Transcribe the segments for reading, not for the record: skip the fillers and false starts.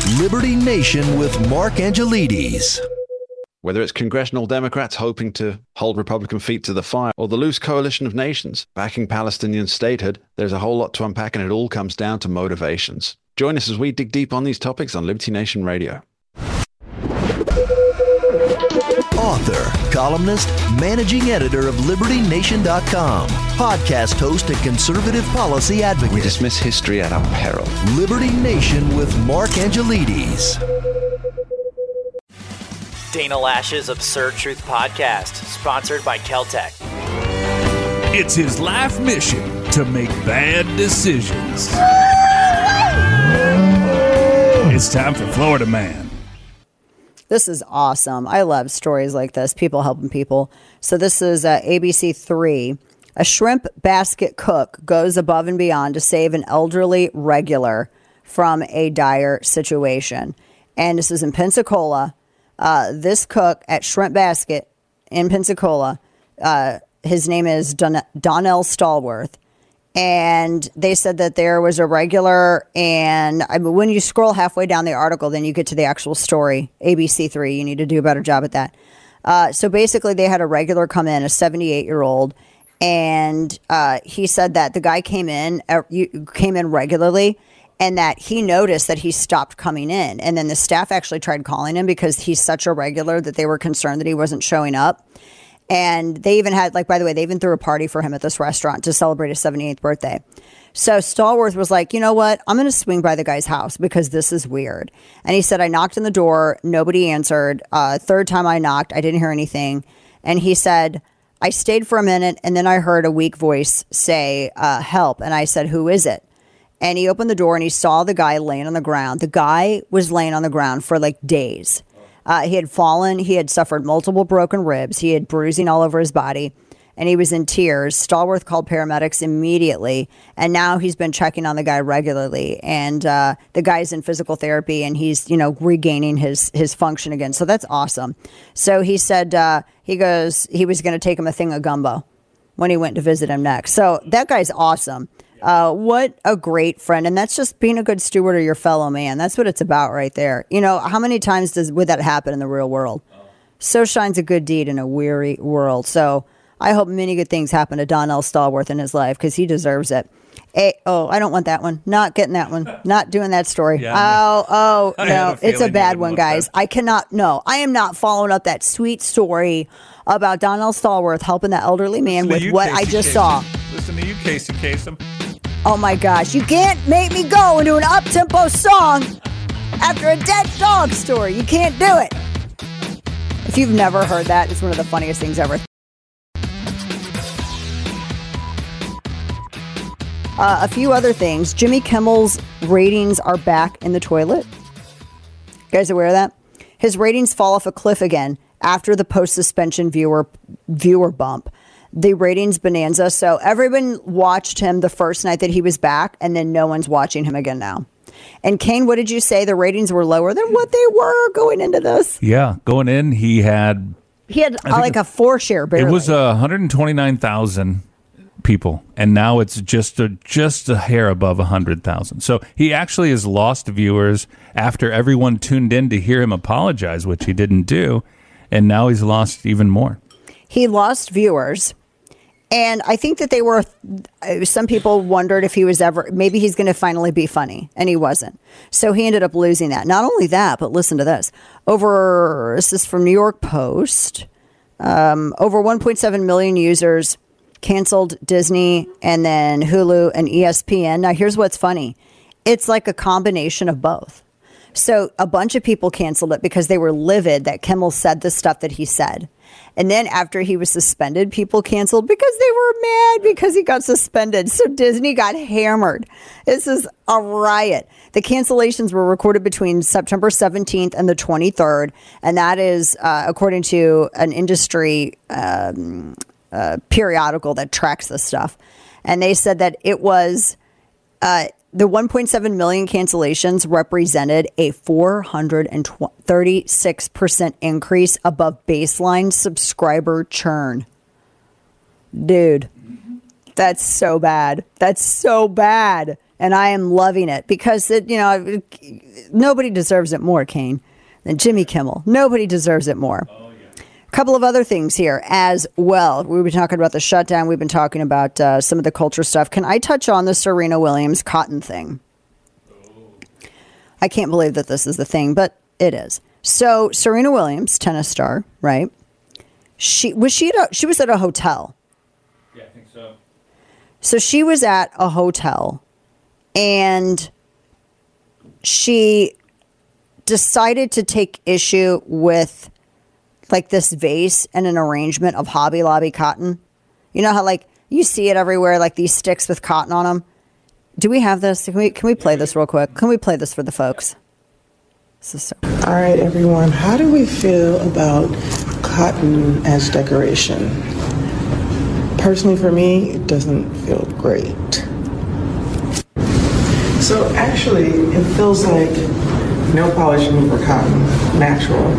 Liberty Nation with Mark Angelides. Whether it's congressional Democrats hoping to hold Republican feet to the fire or the loose coalition of nations backing Palestinian statehood, there's a whole lot to unpack, and it all comes down to motivations. Join us as we dig deep on these topics on Liberty Nation Radio. Author, columnist, managing editor of LibertyNation.com, podcast host and conservative policy advocate. We dismiss history at our peril. Liberty Nation with Mark Angelides. Dana Lash's Absurd Truth Podcast, sponsored by Keltec. It's his life mission to make bad decisions. It's time for Florida Man. This is awesome. I love stories like this, people helping people. So this is ABC 3. A shrimp basket cook goes above and beyond to save an elderly regular from a dire situation. And this is in Pensacola. This cook at Shrimp Basket in Pensacola, his name is Donnell Stallworth. And they said that there was a regular, and when you scroll halfway down the article, then you get to the actual story. ABC 3, you need to do a better job at that. So basically, they had a regular come in, a 78-year-old, and he said that the guy came in regularly, and that he noticed that he stopped coming in. And then the staff actually tried calling him because he's such a regular that they were concerned that he wasn't showing up. And they even had, by the way, they even threw a party for him at this restaurant to celebrate his 78th birthday. So Stallworth was like, you know what? I'm going to swing by the guy's house because this is weird. And he said, I knocked on the door. Nobody answered. Third time I knocked, I didn't hear anything. And he said, I stayed for a minute, and then I heard a weak voice say, help. And I said, who is it? And he opened the door, and he saw the guy laying on the ground. The guy was laying on the ground for days. He had fallen. He had suffered multiple broken ribs. He had bruising all over his body, and he was in tears. Stallworth called paramedics immediately, and now he's been checking on the guy regularly. And the guy's in physical therapy, and he's regaining his function again. So that's awesome. So he said he was going to take him a thing of gumbo when he went to visit him next. So that guy's awesome. What a great friend. And that's just being a good steward of your fellow man. That's what it's about right there. How many times would that happen in the real world? So shines a good deed in a weary world. So I hope many good things happen to Donnell Stallworth in his life because he deserves it. I don't want that one. Not getting that one. Not doing that story. Yeah, no. It's a bad one, guys. That. I am not following up that sweet story about Donnell Stallworth helping the elderly man with what I just saw. Listen to you, Casey Kasem. Oh my gosh, you can't make me go into an up-tempo song after a dead dog story. You can't do it. If you've never heard that, it's one of the funniest things ever. A few other things. Jimmy Kimmel's ratings are back in the toilet. You guys aware of that? His ratings fall off a cliff again after the post-suspension viewer bump. The ratings bonanza. So everyone watched him the first night that he was back, and then no one's watching him again now. And Kane, what did you say? The ratings were lower than what they were going into this? Yeah, going in, he had a 4-share barely. It was 129,000 people, and now it's just a hair above 100,000. So he actually has lost viewers after everyone tuned in to hear him apologize, which he didn't do, and now he's lost even more. He lost viewers. And I think that some people wondered if he was maybe he's going to finally be funny, and he wasn't. So he ended up losing that. Not only that, but listen to this. This is from New York Post. Over 1.7 million users canceled Disney and then Hulu and ESPN. Now, here's what's funny. It's like a combination of both. So a bunch of people canceled it because they were livid that Kimmel said the stuff that he said. And then after he was suspended, people canceled because they were mad because he got suspended. So Disney got hammered. This is a riot. The cancellations were recorded between September 17th and the 23rd. And that is according to an industry periodical that tracks this stuff. And they said that it was the 1.7 million cancellations represented a 436% increase above baseline subscriber churn. Dude, that's so bad. That's so bad. and I am loving it because nobody deserves it more, Kane, than Jimmy Kimmel. Nobody deserves it more. A couple of other things here as well. We've been talking about the shutdown. We've been talking about some of the culture stuff. Can I touch on the Serena Williams cotton thing? I can't believe that this is the thing, but it is. So Serena Williams, tennis star, right? She was at a hotel. Yeah, I think so. So she was at a hotel, and she decided to take issue with like this vase and an arrangement of Hobby Lobby cotton. You know how like you see it everywhere, like these sticks with cotton on them. Do we have this? Can we play this real quick? Can we play this for the folks? All right, everyone. How do we feel about cotton as decoration? Personally, for me, it doesn't feel great. So actually, it feels like no polish remover cotton, natural.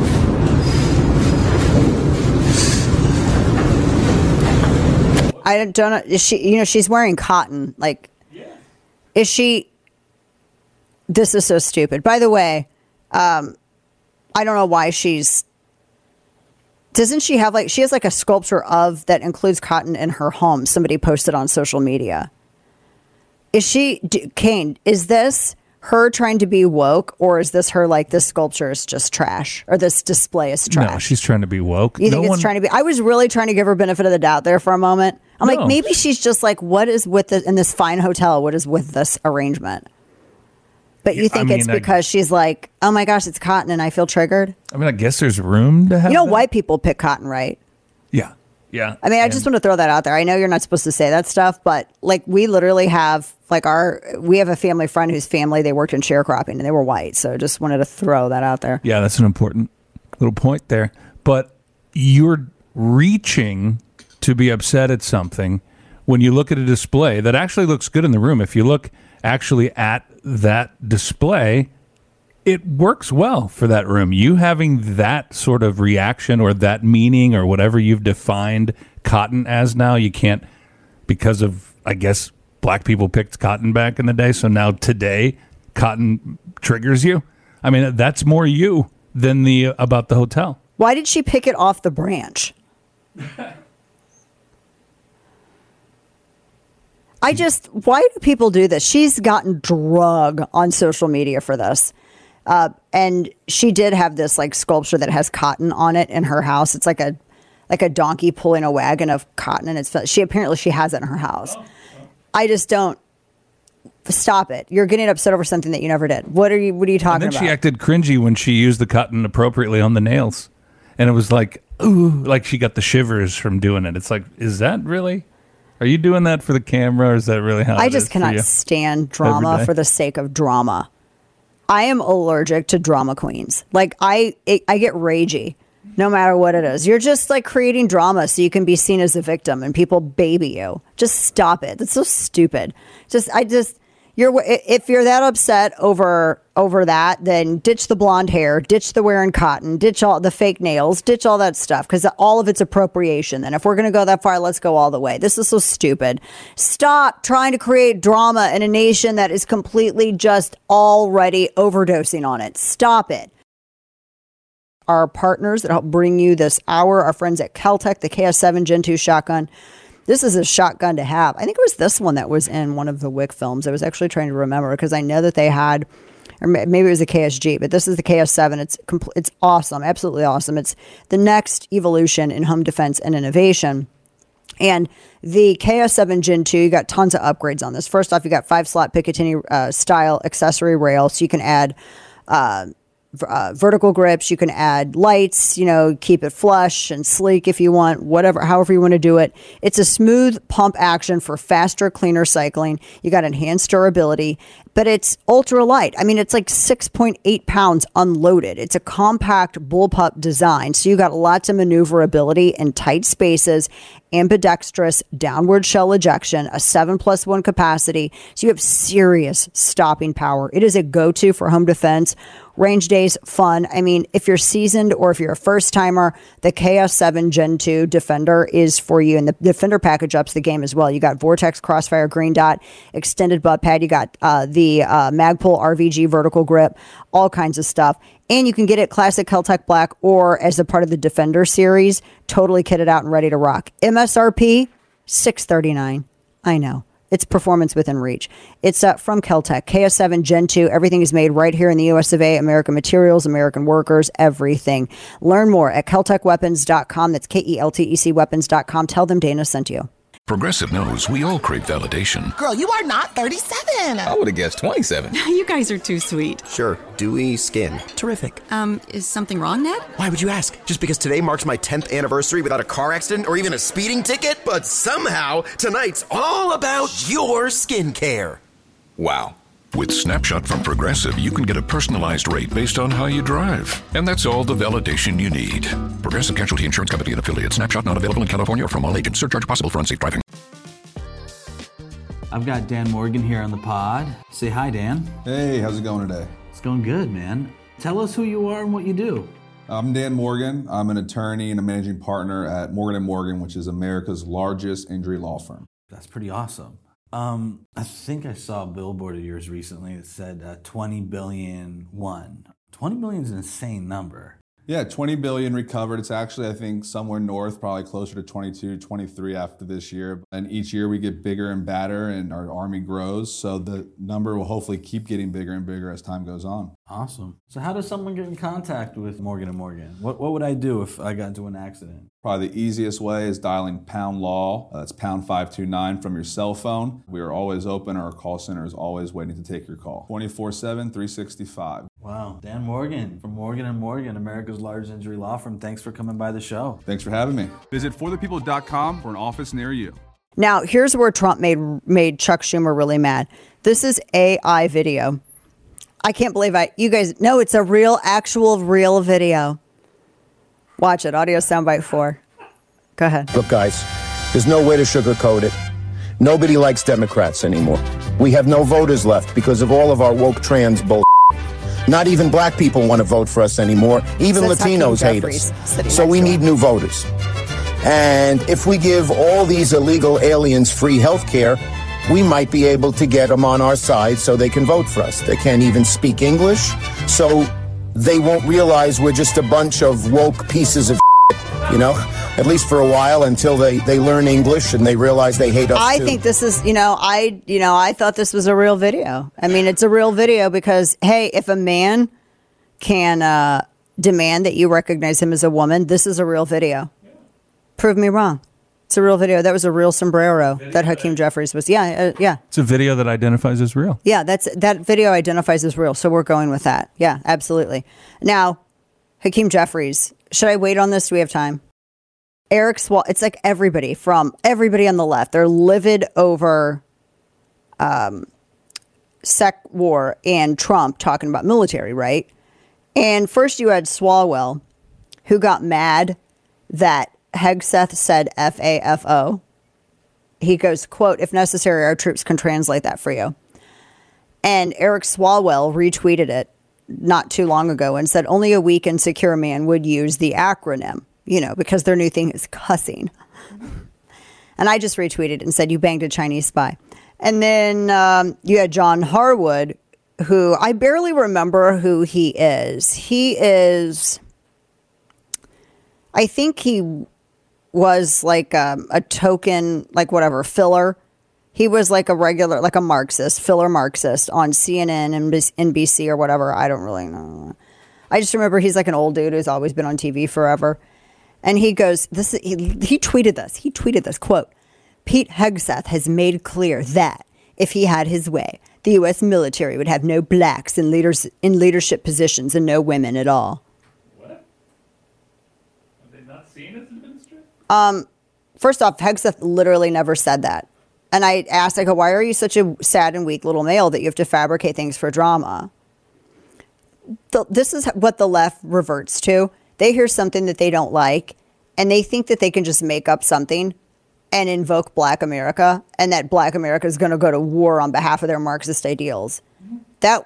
I don't know. Is she? She's wearing cotton. Like, is she? This is so stupid. By the way, I don't know why she's. Doesn't she have she has like a sculpture of that includes cotton in her home? Somebody posted on social media. Is she, Kane? Is this her trying to be woke, or is this her like this sculpture is just trash, or this display is trash? No, she's trying to be woke. You think it's trying to be? I was really trying to give her benefit of the doubt there for a moment. I'm like, maybe she's just like, what is with this in this fine hotel? What is with this arrangement? But you think it's because she's like, oh my gosh, it's cotton and I feel triggered? I mean, I guess there's room to have white people pick cotton, right? Yeah. Yeah. I mean, I just want to throw that out there. I know you're not supposed to say that stuff, but like we literally have we have a family friend whose family, they worked in sharecropping and they were white. So just wanted to throw that out there. Yeah, that's an important little point there. But you're reaching to be upset at something when you look at a display that actually looks good in the room. If you look actually at that display, it works well for that room. You having that sort of reaction or that meaning or whatever you've defined cotton as now, you can't, because of, I guess, black people picked cotton back in the day. So now today, cotton triggers you. I mean, that's more you than about the hotel. Why did she pick it off the branch? Why do people do this? She's gotten drug on social media for this. And she did have this like sculpture that has cotton on it in her house. It's like a donkey pulling a wagon of cotton, and she has it in her house. I just don't stop it. You're getting upset over something that you never did. What are you talking about? She acted cringy when she used the cotton appropriately on the nails. And it was like, ooh, like she got the shivers from doing it. It's like, is that really? Are you doing that for the camera, or is that really how I just cannot stand drama for the sake of drama. I am allergic to drama queens. Like I get ragey no matter what it is. You're just like creating drama so you can be seen as a victim and people baby you. Just stop it. That's so stupid. If you're that upset over that, then ditch the blonde hair, ditch the wearing cotton, ditch all the fake nails, ditch all that stuff, because all of it's appropriation. And if we're going to go that far, let's go all the way. This is so stupid. Stop trying to create drama in a nation that is completely just already overdosing on it. Stop it. Our partners that help bring you this hour, our friends at Kel-Tec, the KS7 Gen 2 shotgun. This is a shotgun to have. I think it was this one that was in one of the Wick films. I was actually trying to remember because I know that they had, or maybe it was a KSG, but this is the KS7. It's awesome, absolutely awesome. It's the next evolution in home defense and innovation. And the KS7 Gen 2, you got tons of upgrades on this. First off, you got 5-slot Picatinny style accessory rail, so you can add vertical grips, you can add lights, keep it flush and sleek if you want, however you want to do it. It's a smooth pump action for faster, cleaner cycling. You got enhanced durability, but it's ultra light. I mean, it's like 6.8 pounds unloaded. It's a compact bullpup design, so you got lots of maneuverability in tight spaces, ambidextrous downward shell ejection, a 7+1 capacity, so you have serious stopping power. It is a go-to for home defense Range days, fun. I mean, if you're seasoned or if you're a first timer, the KS7 Gen 2 Defender is for you. And the Defender package ups the game as well. You got Vortex, Crossfire, Green Dot, extended butt pad. You got the Magpul RVG vertical grip, all kinds of stuff. And you can get it classic Kel-Tec black or as a part of the Defender series, totally kitted out and ready to rock. MSRP, $639. I know. It's performance within reach. It's from Kel-Tec, KS7 Gen 2. Everything is made right here in the US of A. American materials, American workers, everything. Learn more at KeltecWeapons.com. That's KELTEC weapons.com. Tell them Dana sent you. Progressive knows we all crave validation. Girl, you are not 37. I would have guessed 27. You guys are too sweet. Sure. Dewy skin. Terrific. Is something wrong, Ned? Why would you ask? Just because today marks my 10th anniversary without a car accident or even a speeding ticket? But somehow, tonight's all about your skincare. Wow. With Snapshot from Progressive, you can get a personalized rate based on how you drive. And that's all the validation you need. Progressive Casualty Insurance Company and affiliates. Snapshot not available in California or from all agents. Surcharge possible for unsafe driving. I've got Dan Morgan here on the pod. Say hi, Dan. Hey, how's it going today? It's going good, man. Tell us who you are and what you do. I'm Dan Morgan. I'm an attorney and a managing partner at Morgan & Morgan, which is America's largest injury law firm. That's pretty awesome. I think I saw a billboard of yours recently that said 20 billion won. 20 billion is an insane number. Yeah, 20 billion recovered. It's actually, I think, somewhere north, probably closer to 22, 23 after this year. And each year we get bigger and badder and our army grows. So the number will hopefully keep getting bigger and bigger as time goes on. Awesome. So how does someone get in contact with Morgan & Morgan? What would I do if I got into an accident? Probably the easiest way is dialing pound law. That's pound 529 from your cell phone. We are always open. Our call center is always waiting to take your call. 24/7, 365. Wow. Dan Morgan from Morgan & Morgan, America's largest injury law firm. Thanks for coming by the show. Thanks for having me. Visit forthepeople.com for an office near you. Now, here's where Trump made Chuck Schumer really mad. This is AI video. I can't believe you guys know it's a real video. Watch it. Audio soundbite 4. Go ahead. Look, guys, there's no way to sugarcoat it. Nobody likes Democrats anymore. We have no voters left because of all of our woke trans bull. Not even black people want to vote for us anymore. Even Latinos hate us. So we need new voters. And if we give all these illegal aliens free health care, we might be able to get them on our side so they can vote for us. They can't even speak English, so they won't realize we're just a bunch of woke pieces of at least for a while until they learn English and they realize they hate us too. I think this is, I thought this was a real video. I mean, it's a real video because, hey, if a man can demand that you recognize him as a woman, this is a real video. Prove me wrong. It's a real video. That was a real sombrero that Hakeem Jeffries was. Yeah. It's a video that identifies as real. Yeah, that video identifies as real. So we're going with that. Yeah, absolutely. Now, Hakeem Jeffries. Should I wait on this? Do we have time? Eric Swalwell. It's like everybody on the left. They're livid over sec war and Trump talking about military, right? And first you had Swalwell, who got mad that Hegseth said FAFO. He goes, quote, "If necessary, our troops can translate that for you." And Eric Swalwell retweeted it not too long ago and said only a weak and secure man would use the acronym, because their new thing is cussing. And I just retweeted and said, you banged a Chinese spy. And then you had John Harwood, who I barely remember who he is. I think he was like a token, like whatever, filler. He was like a regular, like a Marxist, filler Marxist on CNN and NBC or whatever. I don't really know. I just remember he's like an old dude who's always been on TV forever. And he goes, he tweeted this. He tweeted this, quote, "Pete Hegseth has made clear that if he had his way, the U.S. military would have no blacks in leadership positions and no women at all." What? Have they not seen his ministry? First off, Hegseth literally never said that. And I asked, I go, why are you such a sad and weak little male that you have to fabricate things for drama? This is what the left reverts to. They hear something that they don't like, and they think that they can just make up something and invoke Black America, and that Black America is going to go to war on behalf of their Marxist ideals. That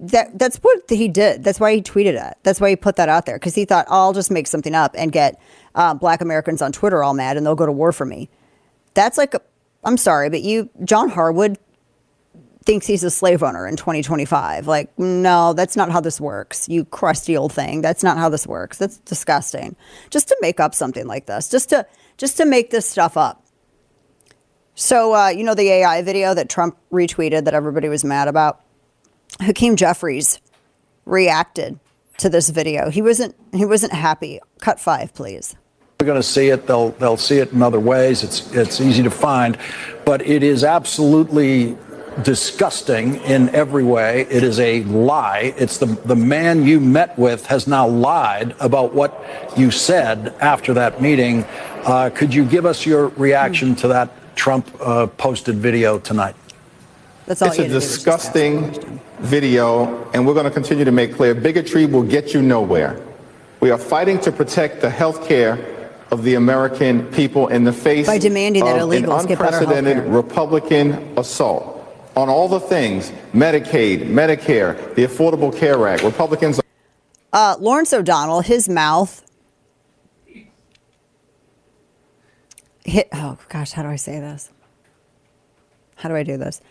that's what he did. That's why he tweeted it. That's why he put that out there, because he thought, I'll just make something up and get Black Americans on Twitter all mad and they'll go to war for me. That's like, I'm sorry, but John Harwood thinks he's a slave owner in 2025. Like, no, that's not how this works. You crusty old thing. That's not how this works. That's disgusting. Just to make up something like this, just to make this stuff up. So, the AI video that Trump retweeted that everybody was mad about, Hakeem Jeffries reacted to this video. He wasn't happy. Cut 5, please. They're going to see it. They'll see it in other ways. It's easy to find, but it is absolutely disgusting in every way. It is a lie. It's the man you met with has now lied about what you said after that meeting. Could you give us your reaction to that Trump posted video tonight? That's all. It's a disgusting video, and we're going to continue to make clear bigotry will get you nowhere. We are fighting to protect the health care of the American people in the face by demanding that of illegals an get better unprecedented healthcare. Republican assault on all the things: Medicaid, Medicare, the Affordable Care Act. Republicans. Lawrence O'Donnell, his mouth hit. Oh gosh, how do I say this? How do I do this?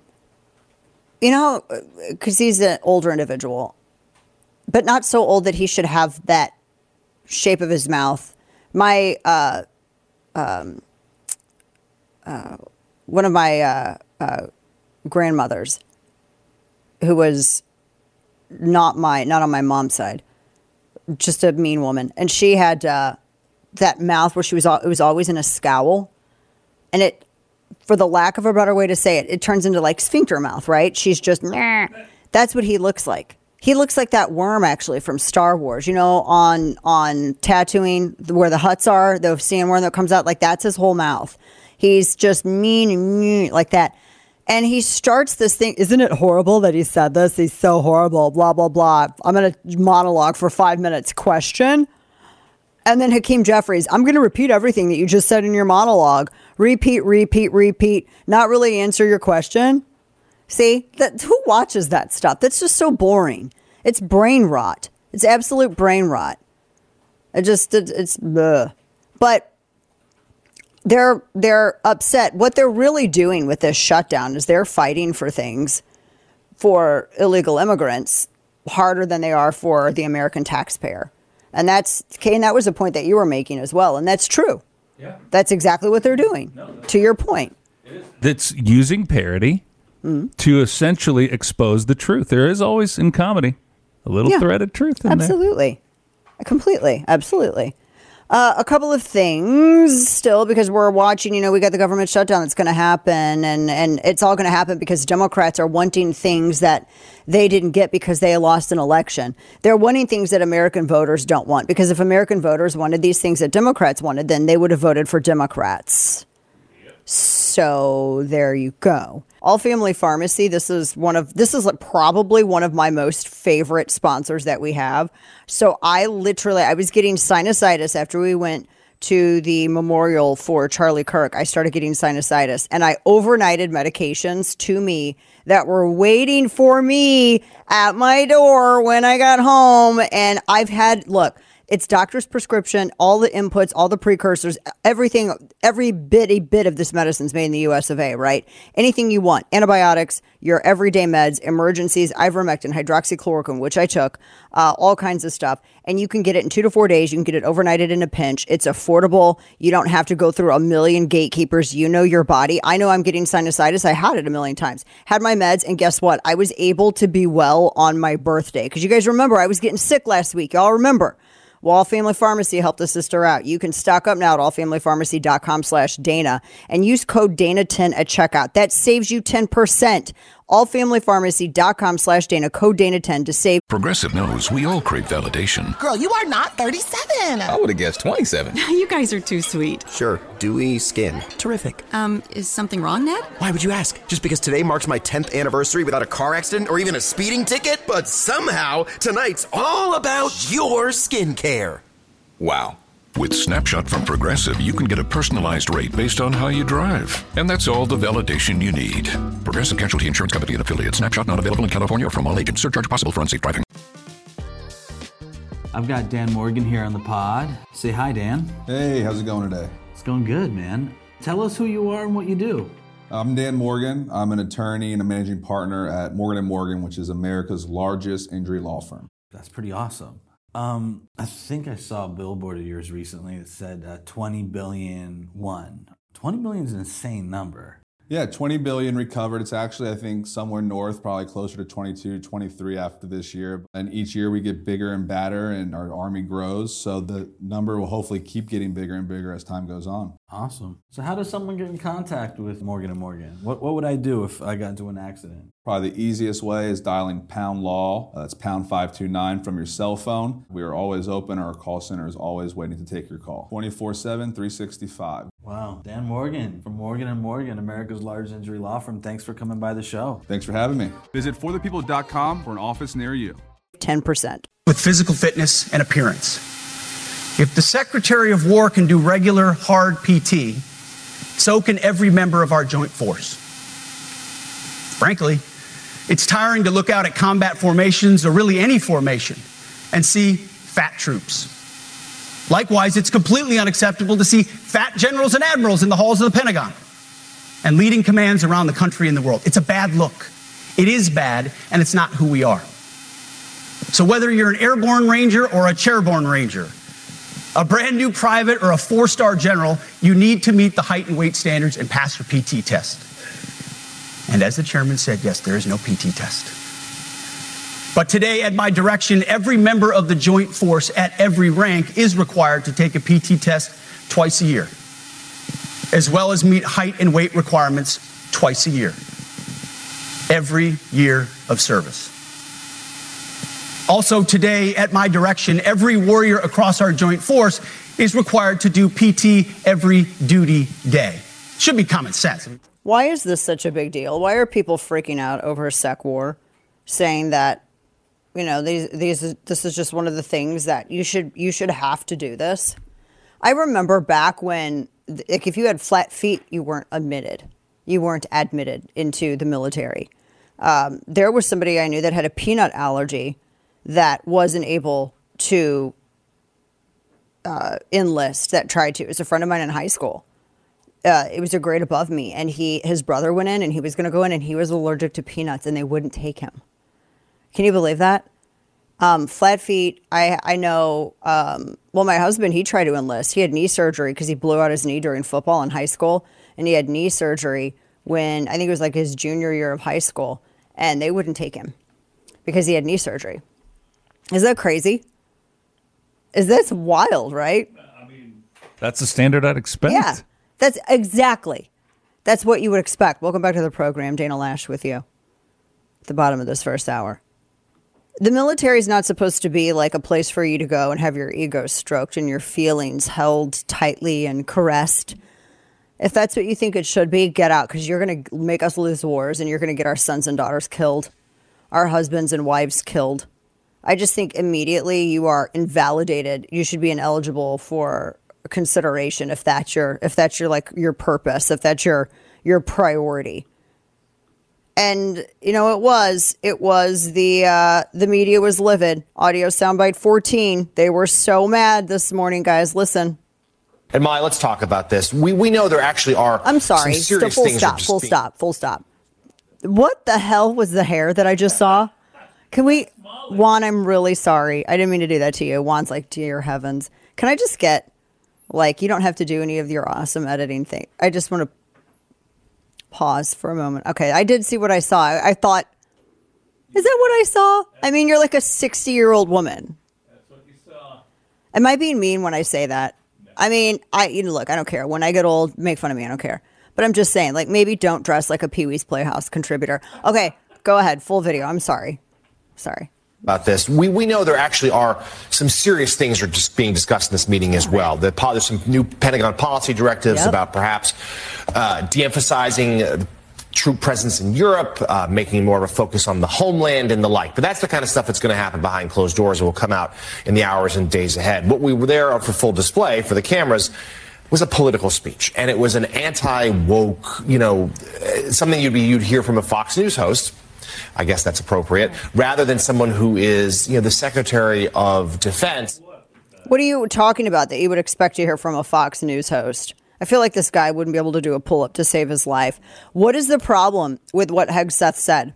Because he's an older individual, but not so old that he should have that shape of his mouth. My one of my grandmothers, who was not on my mom's side, just a mean woman, and she had that mouth where it was always in a scowl, and it, for the lack of a better way to say it, it turns into like sphincter mouth, right? She's just, meh. That's what he looks like. He looks like that worm actually from Star Wars, on Tatooine where the huts are, the sandworm that comes out, like that's his whole mouth. He's just mean and mean like that. And he starts this thing. Isn't it horrible that he said this? He's so horrible, blah, blah, blah. I'm going to monologue for 5 minutes. Question. And then Hakeem Jeffries, I'm going to repeat everything that you just said in your monologue. Repeat. Not really answer your question. See, who watches that stuff? That's just so boring. It's brain rot. It's absolute brain rot. It's bleh. But they're upset. What they're really doing with this shutdown is they're fighting for things for illegal immigrants harder than they are for the American taxpayer. And that was a point that you were making as well. And that's true. Yeah. That's exactly what they're doing, to your point. That's using parody to essentially expose the truth. There is always, in comedy, a little thread of truth in absolutely. There. Completely. Absolutely. A couple of things still, because we're watching, we got the government shutdown that's going to happen, and it's all going to happen because Democrats are wanting things that they didn't get because they lost an election. They're wanting things that American voters don't want, because if American voters wanted these things that Democrats wanted, then they would have voted for Democrats. So there you go. All Family Pharmacy. This is probably one of my most favorite sponsors that we have. So I was getting sinusitis after we went to the memorial for Charlie Kirk. I started getting sinusitis, and I overnighted medications to me that were waiting for me at my door when I got home. And it's doctor's prescription, all the inputs, all the precursors, everything, every bit of this medicine's made in the US of A, right? Anything you want, antibiotics, your everyday meds, emergencies, ivermectin, hydroxychloroquine, which I took, all kinds of stuff. And you can get it in 2 to 4 days. You can get it overnighted in a pinch. It's affordable. You don't have to go through a million gatekeepers. You know your body. I know I'm getting sinusitis. I had it a million times. Had my meds, and guess what? I was able to be well on my birthday. Because you guys remember, I was getting sick last week. Y'all remember? Well, All Family Pharmacy helped a sister out. You can stock up now at allfamilypharmacy.com/Dana and use code Dana10 at checkout. That saves you 10%. allfamilypharmacy.com/Dana, code Dana10 to save. Progressive knows we all crave validation. Girl, you are not 37. I would have guessed 27. You guys are too sweet. Sure, dewy skin. Terrific. Is something wrong, Ned? Why would you ask? Just because today marks my 10th anniversary without a car accident or even a speeding ticket? But somehow, tonight's all about your skincare. Wow. With Snapshot from Progressive, you can get a personalized rate based on how you drive. And that's all the validation you need. Progressive Casualty Insurance Company and affiliates. Snapshot not available in California or from all agents. Surcharge possible for unsafe driving. I've got Dan Morgan here on the pod. Say hi, Dan. Hey, how's it going today? It's going good, man. Tell us who you are and what you do. I'm Dan Morgan. I'm an attorney and a managing partner at Morgan & Morgan, which is America's largest injury law firm. That's pretty awesome. I think I saw a billboard of yours recently that said 20 billion won. 20 billion is an insane number. Yeah, 20 billion recovered. It's actually, I think, somewhere north, probably closer to 22, 23 after this year. And each year we get bigger and badder and our Army grows. So the number will hopefully keep getting bigger and bigger as time goes on. Awesome. So how does someone get in contact with Morgan & Morgan? What would I do if I got into an accident? Probably the easiest way is dialing pound law. That's pound 529 from your cell phone. We are always open. Our call center is always waiting to take your call. 24/7, 365. Wow. Dan Morgan from Morgan & Morgan, America's largest injury law firm. Thanks for coming by the show. Thanks for having me. Visit forthepeople.com for an office near you. 10%. With physical fitness and appearance. If the Secretary of War can do regular, hard PT, so can every member of our joint force. Frankly, it's tiring to look out at combat formations, or really any formation, and see fat troops. Likewise, it's completely unacceptable to see fat generals and admirals in the halls of the Pentagon and leading commands around the country and the world. It's a bad look. It is bad, and it's not who we are. So whether you're an airborne ranger or a chairborne ranger, a brand new private or a 4-star general, you need to meet the height and weight standards and pass your PT test. And as the chairman said, yes, there is no PT test. But today, at my direction, every member of the joint force at every rank is required to take a PT test twice a year, as well as meet height and weight requirements twice a year, every year of service. Also today, at my direction, every warrior across our joint force is required to do PT every duty day. Should be common sense. Why is this such a big deal? Why are people freaking out over a sec war, saying that, you know, this is just one of the things that you should have to do this? I remember back when, like, if you had flat feet, you weren't admitted. You weren't admitted into the military. There was somebody I knew that had a peanut allergy that wasn't able to enlist, that tried to. It was a friend of mine in high school. It was a grade above me, and his brother went in, and he was going to go in, and he was allergic to peanuts, and they wouldn't take him. Can you believe that? Flat feet, I know, well, my husband, he tried to enlist. He had knee surgery because he blew out his knee during football in high school, and he had knee surgery when, I think it was like his junior year of high school, and they wouldn't take him because he had knee surgery. Is that crazy? That's wild, right? I mean, that's the standard I'd expect. Yeah, that's what you would expect. Welcome back to the program. Dana Lash with you at the bottom of this first hour. The military is not supposed to be like a place for you to go and have your ego stroked and your feelings held tightly and caressed. If that's what you think it should be, get out, because you're going to make us lose wars, and you're going to get our sons and daughters killed, our husbands and wives killed. I just think immediately you are invalidated. You should be ineligible for consideration if that's your like your purpose, if that's your priority. And you know, it was the media was livid. Audio soundbite 14. They were so mad this morning, guys. Listen. And Molly, let's talk about this. We know there actually are. I'm sorry. Some serious Full things stop. Full stop. What the hell was the hair that I just saw? Can we, Juan, I'm really sorry. I didn't mean to do that to you. Juan's like, dear heavens. Can I just get, like, you don't have to do any of your awesome editing thing. I just want to pause for a moment. Okay, I did see what I saw. I thought, is that what I saw? I mean, you're like a 60-year-old woman. That's what you saw. Am I being mean when I say that? No. I mean, look, I don't care. When I get old, make fun of me. I don't care. But I'm just saying, like, maybe don't dress like a Pee-wee's Playhouse contributor. Okay, go ahead. Full video. I'm sorry. About this. We know there actually are some serious things are just being discussed in this meeting as well. There's some new Pentagon policy directives about perhaps de-emphasizing troop presence in Europe, making more of a focus on the homeland and the like. But that's the kind of stuff that's going to happen behind closed doors and will come out in the hours and days ahead. What we were there for full display for the cameras was a political speech, and it was an anti-woke, something you'd hear from a Fox News host. I guess that's appropriate, rather than someone who is, the Secretary of Defense. What are you talking about that you would expect to hear from a Fox News host? I feel like this guy wouldn't be able to do a pull-up to save his life. What is the problem with what Hegseth said?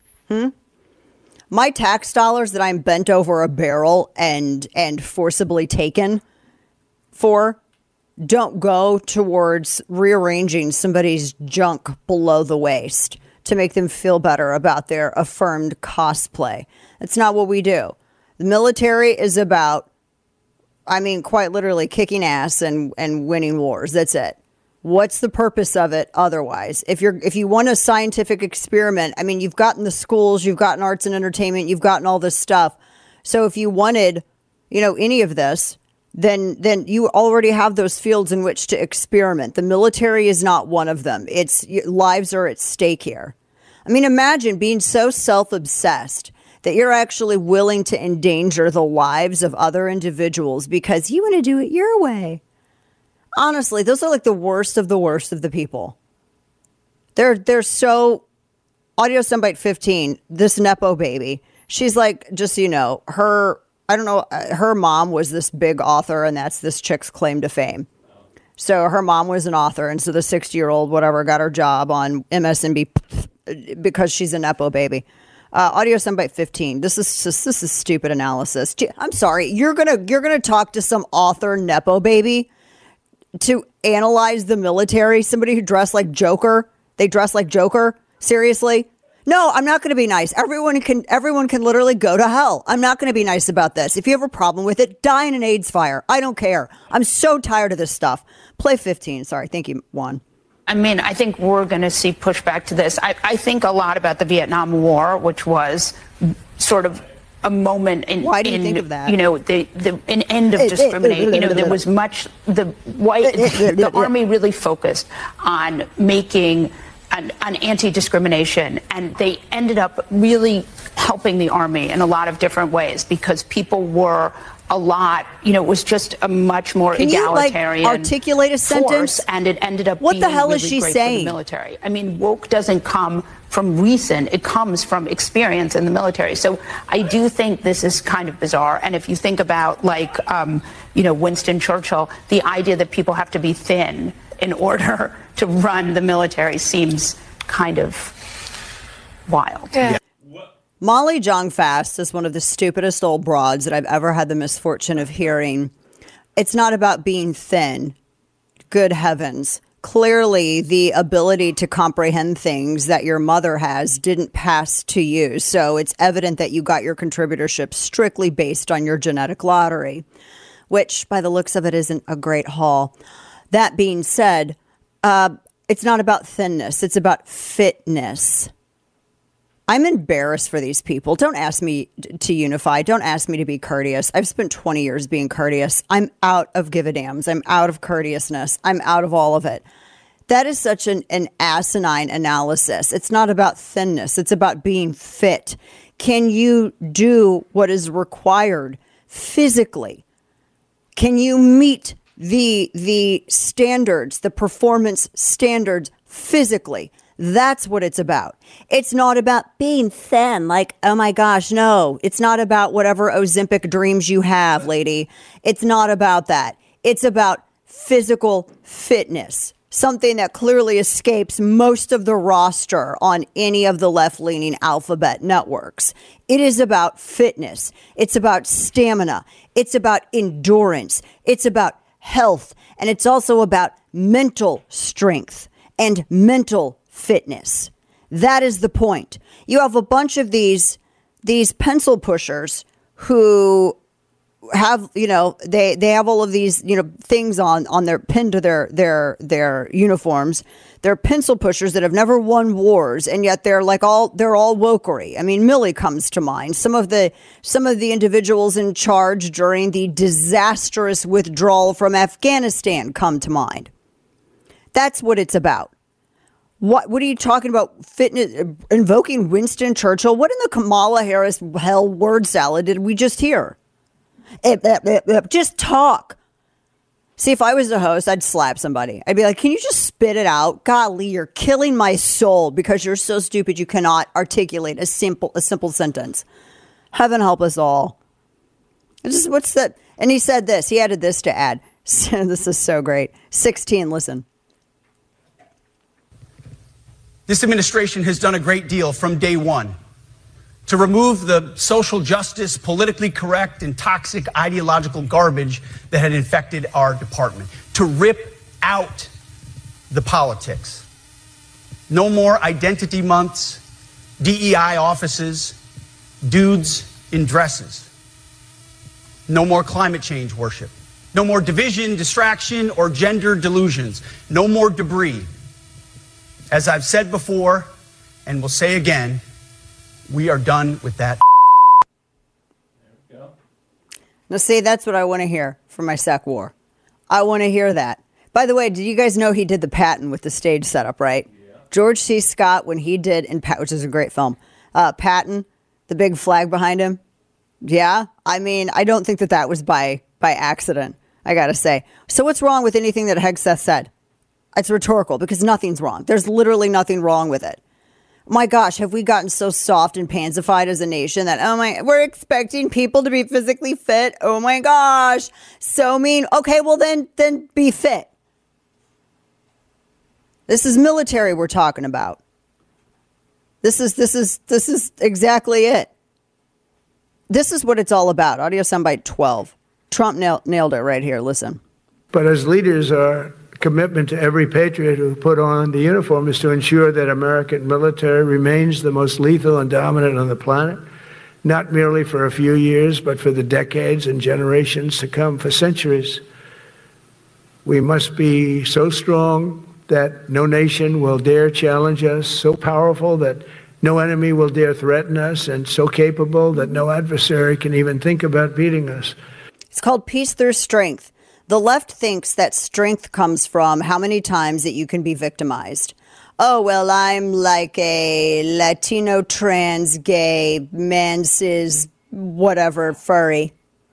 My tax dollars that I'm bent over a barrel and forcibly taken for don't go towards rearranging somebody's junk below the waist to make them feel better about their affirmed cosplay. That's not what we do. The military is about, quite literally kicking ass and winning wars. That's it. What's the purpose of it otherwise? If you want a scientific experiment, you've gotten the schools, you've gotten arts and entertainment, you've gotten all this stuff. So if you wanted, any of this, then you already have those fields in which to experiment. The military is not one of them. Lives are at stake here. Imagine being so self-obsessed that you're actually willing to endanger the lives of other individuals because you want to do it your way. Honestly, those are like the worst of the people. They're so... Audio Soundbite 15, this Nepo baby, she's like, just so you know, her mom was this big author, and that's this chick's claim to fame. So her mom was an author, and so the 60-year-old whatever got her job on MSNBC because she's a Nepo baby. Audio Soundbite 15. This is stupid analysis. I'm sorry. You're gonna talk to some author Nepo baby to analyze the military? Somebody who dressed like Joker? They dress like Joker? Seriously? No, I'm not going to be nice. Everyone can literally go to hell. I'm not going to be nice about this. If you have a problem with it, die in an AIDS fire. I don't care. I'm so tired of this stuff. Play 15. Sorry. Thank you, Juan. I think we're going to see pushback to this. I think a lot about the Vietnam War, which was sort of a moment in. Why do you think of that? An end of discrimination. There was much the Army really focused on making an anti-discrimination, and they ended up really helping the Army in a lot of different ways because people were a lot, it was just a much more egalitarian. Can you articulate a sentence? And it ended up what being the hell really is she great saying? For the military. Woke doesn't come from recent; it comes from experience in the military. So I do think this is kind of bizarre. And if you think about Winston Churchill, the idea that people have to be thin in order to run the military seems kind of wild. Yeah. Molly Jong-Fast is one of the stupidest old broads that I've ever had the misfortune of hearing. It's not about being thin. Good heavens. Clearly, the ability to comprehend things that your mother has didn't pass to you. So it's evident that you got your contributorship strictly based on your genetic lottery, which by the looks of it isn't a great haul. That being said, it's not about thinness. It's about fitness. I'm embarrassed for these people. Don't ask me to unify. Don't ask me to be courteous. I've spent 20 years being courteous. I'm out of give a dams. I'm out of courteousness. I'm out of all of it. That is such an asinine analysis. It's not about thinness. It's about being fit. Can you do what is required physically? Can you meet the standards, the performance standards physically? That's what it's about. It's not about being thin, like, oh my gosh, no. It's not about whatever Ozempic dreams you have, lady. It's not about that. It's about physical fitness, something that clearly escapes most of the roster on any of the left-leaning alphabet networks. It is about fitness. It's about stamina. It's about endurance. It's about health. And it's also about mental strength and mental fitness. That is the point. You have a bunch of these pencil pushers who have, they have all of these, things on their pinned to their uniforms. They're pencil pushers that have never won wars, and yet they're all wokery. Milley comes to mind. Some of the individuals in charge during the disastrous withdrawal from Afghanistan come to mind. That's what it's about. What are you talking about? Fitness, invoking Winston Churchill? What in the Kamala Harris hell word salad did we just hear? Just talk. See, if I was the host, I'd slap somebody. I'd be like, can you just spit it out? Golly, you're killing my soul because you're so stupid you cannot articulate a simple sentence. Heaven help us all. What's that? And he said this. He added this to add. This is so great. 16, listen. This administration has done a great deal from day one to remove the social justice, politically correct, and toxic ideological garbage that had infected our department, to rip out the politics. No more identity months, DEI offices, dudes in dresses. No more climate change worship. No more division, distraction, or gender delusions. No more debris. As I've said before, and will say again, we are done with that. Now, see, that's what I want to hear from my SAC war. I want to hear that. By the way, did you guys know he did the Patton with the stage setup, right? Yeah. George C. Scott, when he did, which is a great film, Patton, the big flag behind him. Yeah, I mean, I don't think that was by accident, I got to say. So what's wrong with anything that Hegseth said? It's rhetorical because nothing's wrong. There's literally nothing wrong with it. My gosh, have we gotten so soft and pansified as a nation that, we're expecting people to be physically fit? Oh my gosh, so mean. Okay, well then be fit. This is military we're talking about. This is exactly it. This is what it's all about. Audio soundbite 12. Trump nailed it right here. Listen. But as leaders, our commitment to every patriot who put on the uniform is to ensure that American military remains the most lethal and dominant on the planet, not merely for a few years, but for the decades and generations to come, for centuries. We must be so strong that no nation will dare challenge us, so powerful that no enemy will dare threaten us, and so capable that no adversary can even think about beating us. It's called peace through strength. The left thinks that strength comes from how many times that you can be victimized. Oh, well, I'm like a Latino, trans, gay, man, cis, whatever, furry,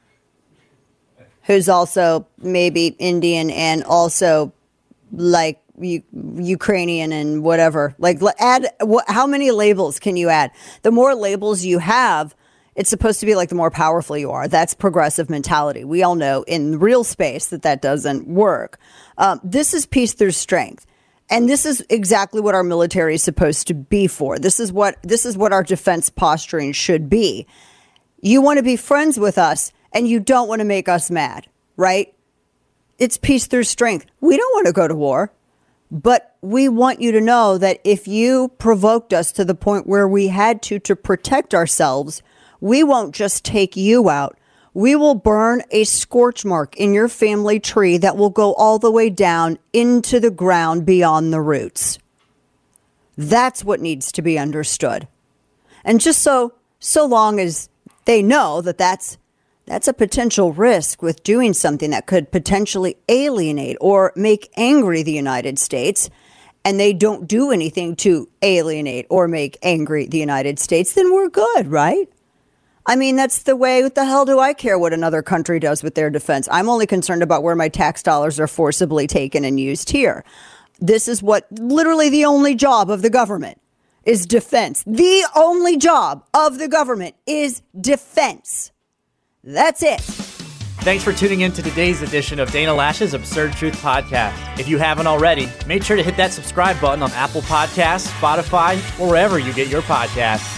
who's also maybe Indian and also like Ukrainian and whatever. Like, how many labels can you add? The more labels you have, it's supposed to be like the more powerful you are. That's progressive mentality. We all know in real space that doesn't work. This is peace through strength. And this is exactly what our military is supposed to be for. This is what our defense posturing should be. You want to be friends with us and you don't want to make us mad, right? It's peace through strength. We don't want to go to war, but we want you to know that if you provoked us to the point where we had to protect ourselves, we won't just take you out. We will burn a scorch mark in your family tree that will go all the way down into the ground beyond the roots. That's what needs to be understood. And just so long as they know that that's a potential risk with doing something that could potentially alienate or make angry the United States, and they don't do anything to alienate or make angry the United States, then we're good, right? I mean, that's the way. What the hell do I care what another country does with their defense? I'm only concerned about where my tax dollars are forcibly taken and used here. This is what literally the only job of the government is defense. The only job of the government is defense. That's it. Thanks for tuning in to today's edition of Dana Loesch's Absurd Truth Podcast. If you haven't already, make sure to hit that subscribe button on Apple Podcasts, Spotify, or wherever you get your podcasts.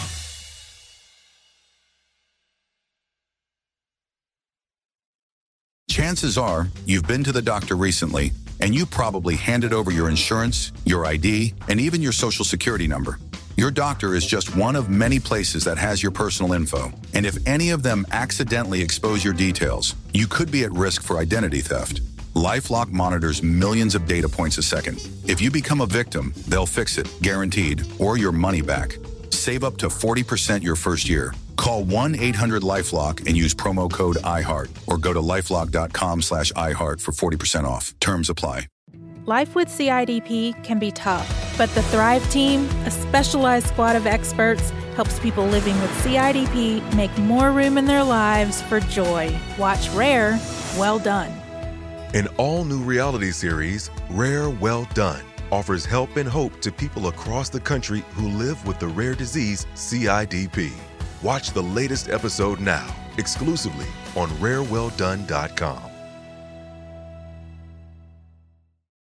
Chances are you've been to the doctor recently, and you probably handed over your insurance, your ID, and even your social security number. Your doctor is just one of many places that has your personal info, and if any of them accidentally expose your details, you could be at risk for identity theft. LifeLock monitors millions of data points a second. If you become a victim, they'll fix it, guaranteed, or your money back. Save up to 40% your first year. Call 1-800-LifeLock and use promo code IHEART or go to lifelock.com/iHeart for 40% off. Terms apply. Life with CIDP can be tough, but the Thrive Team, a specialized squad of experts, helps people living with CIDP make more room in their lives for joy. Watch Rare, Well Done. An all-new reality series, Rare Well Done, offers help and hope to people across the country who live with the rare disease CIDP. Watch the latest episode now, exclusively on RareWellDone.com.